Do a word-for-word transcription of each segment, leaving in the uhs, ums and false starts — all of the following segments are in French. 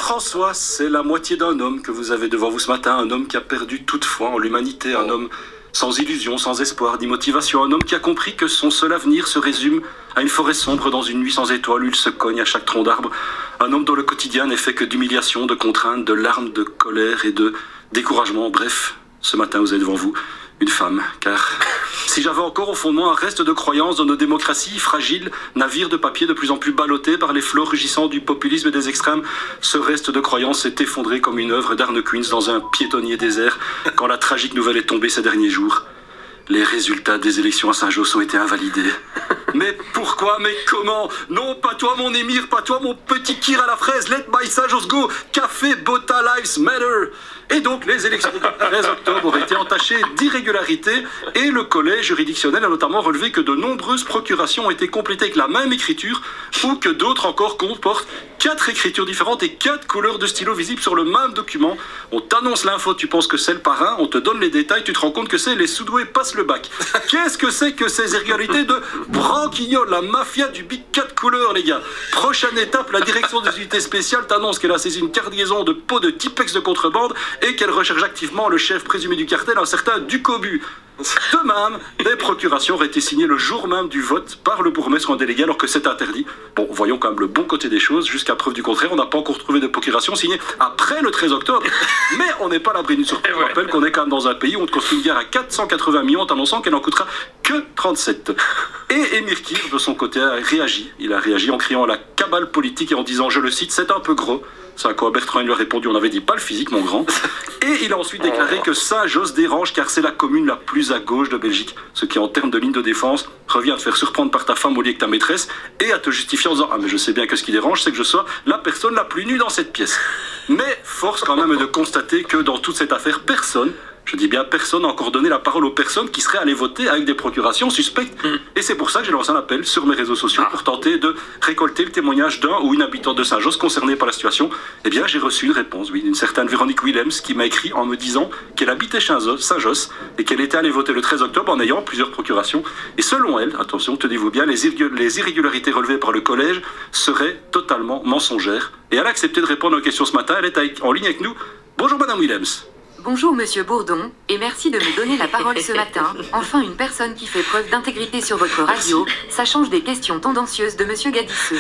François, c'est la moitié d'un homme que vous avez devant vous ce matin, un homme qui a perdu toute foi en l'humanité, un homme sans illusion, sans espoir, ni motivation, un homme qui a compris que son seul avenir se résume à une forêt sombre dans une nuit sans étoiles où il se cogne à chaque tronc d'arbre, un homme dont le quotidien n'est fait que d'humiliation, de contraintes, de larmes, de colère et de découragement. Bref, ce matin vous avez devant vous une femme, car si j'avais encore au fond de moi un reste de croyance dans nos démocraties fragiles, navires de papier de plus en plus ballottés par les flots rugissants du populisme et des extrêmes, ce reste de croyance s'est effondré comme une œuvre d'Harlequins dans un piétonnier désert quand la tragique nouvelle est tombée ces derniers jours. Les résultats des élections à Saint-Josse ont été invalidés. Mais pourquoi? Mais comment? Non, pas toi mon émir, pas toi mon petit kir à la fraise, let my Saint-Josse go, café Bota Lives Matter. Et donc les élections du treize octobre auraient été entachées d'irrégularités et le collège juridictionnel a notamment relevé que de nombreuses procurations ont été complétées avec la même écriture ou que d'autres encore comportent quatre écritures différentes et quatre couleurs de stylo visibles sur le même document. On t'annonce l'info, tu penses que c'est le parrain, on te donne les détails, tu te rends compte que c'est les sous-doués passent le bac. Qu'est-ce que c'est que ces irrégularités de branquignol, la mafia du big quatre couleurs, les gars? Prochaine étape, la direction des unités spéciales t'annonce qu'elle a saisi une cargaison de pots de Tipex de contrebande et qu'elle recherche activement le chef présumé du cartel, un certain Ducobu. De même, des procurations auraient été signées le jour même du vote par le bourgmestre ou un délégué alors que c'est interdit. Bon, voyons quand même le bon côté des choses. Jusqu'à preuve du contraire, on n'a pas encore trouvé de procuration signée après le treize octobre. Mais on n'est pas à l'abri d'une surprise. Je rappelle qu'on est quand même dans un pays où on te construit une gare à quatre cent quatre-vingts millions en t'annonçant qu'elle n'en coûtera que trente-sept. Et Émir Kir, de son côté, a réagi. Il a réagi en criant à la cabale politique et en disant, je le cite, c'est un peu gros. C'est à quoi Bertrand lui a répondu, on avait dit pas le physique, mon grand. Et il a ensuite déclaré que Saint-Josse dérange car c'est la commune la plus à gauche de Belgique. Ce qui, en termes de ligne de défense, revient à te faire surprendre par ta femme au lit avec ta maîtresse et à te justifier en disant, ah mais je sais bien que ce qui dérange, c'est que je sois la personne la plus nue dans cette pièce. Mais force quand même de constater que dans toute cette affaire, personne, je dis bien personne, n'a encore donné la parole aux personnes qui seraient allées voter avec des procurations suspectes. Mm. Et c'est pour ça que j'ai lancé un appel sur mes réseaux sociaux pour tenter de récolter le témoignage d'un ou une habitante de Saint-Josse concernée par la situation. Eh bien, j'ai reçu une réponse, oui, d'une certaine Véronique Willems qui m'a écrit en me disant qu'elle habitait Saint-Josse et qu'elle était allée voter le treize octobre en ayant plusieurs procurations. Et selon elle, attention, tenez-vous bien, les, irré- les irrégularités relevées par le collège seraient totalement mensongères. Et elle a accepté de répondre aux questions ce matin. Elle est avec, en ligne avec nous. Bonjour Madame Willems. Bonjour Monsieur Bourdon, et merci de me donner la parole ce matin. Enfin une personne qui fait preuve d'intégrité sur votre radio. Ça change des questions tendancieuses de Monsieur Gadisseux.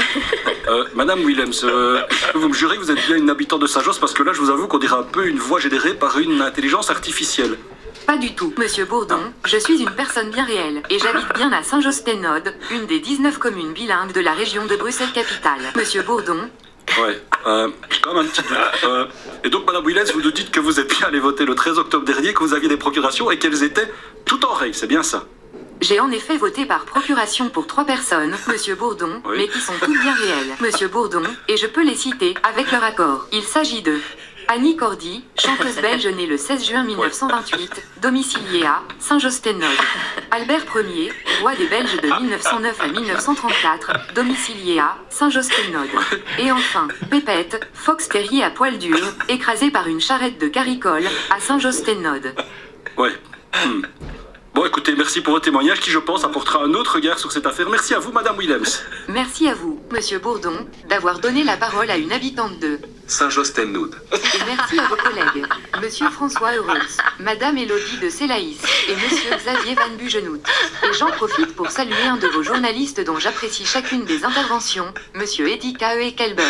Euh, Madame Willems, euh, vous me jurez que vous êtes bien une habitante de Saint-Josse parce que là je vous avoue qu'on dirait un peu une voix générée par une intelligence artificielle. Pas du tout, Monsieur Bourdon, je suis une personne bien réelle, et j'habite bien à Saint-Josse-ten-Noode, une des dix-neuf communes bilingues de la région de Bruxelles-Capitale. Monsieur Bourdon. Ouais, euh, j'ai quand même un petit doute. Euh, et donc, Madame Willems, vous nous dites que vous êtes bien allé voter le treize octobre dernier, que vous aviez des procurations et qu'elles étaient toutes en règle, c'est bien ça? J'ai en effet voté par procuration pour trois personnes, Monsieur Bourdon, oui. Mais qui sont toutes bien réelles, Monsieur Bourdon, et je peux les citer avec leur accord. Il s'agit de Annie Cordy, chanteuse belge née le seize juin mille neuf cent vingt-huit, domiciliée à Saint-Josse-ten-Noode. Albert Ier, roi des Belges de mille neuf cent neuf à mille neuf cent trente-quatre, domicilié à Saint-Josse-ten-Noode. Et enfin, Pépette, fox terrier à poil dur, écrasé par une charrette de caricole à Saint-Josse-ten-Noode. Ouais. Hmm. Bon, écoutez, merci pour votre témoignage qui, je pense, apportera un autre regard sur cette affaire. Merci à vous, Madame Willems. Merci à vous, Monsieur Bourdon, d'avoir donné la parole à une habitante de Saint-Josse-ten-Noode. Et merci à vos collègues, Monsieur François Heureuse, Madame Élodie de Célaïs et Monsieur Xavier Van Bugenout. Et j'en profite pour saluer un de vos journalistes dont j'apprécie chacune des interventions, Monsieur Eddy K E Kelber.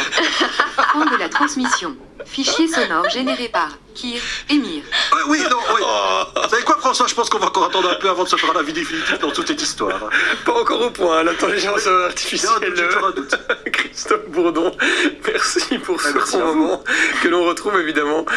Fin de la transmission. Fichier sonore généré par Kir Émir. Ah oui, non, oui. Vous savez quoi, François? Je pense qu'on va encore attendre un peu avant de se faire la vie définitive dans toute cette histoire. Pas encore au point, l'intelligence artificielle. J'ai un doute. Christophe Bourdon, merci pour ah, ce moment que l'on retrouve évidemment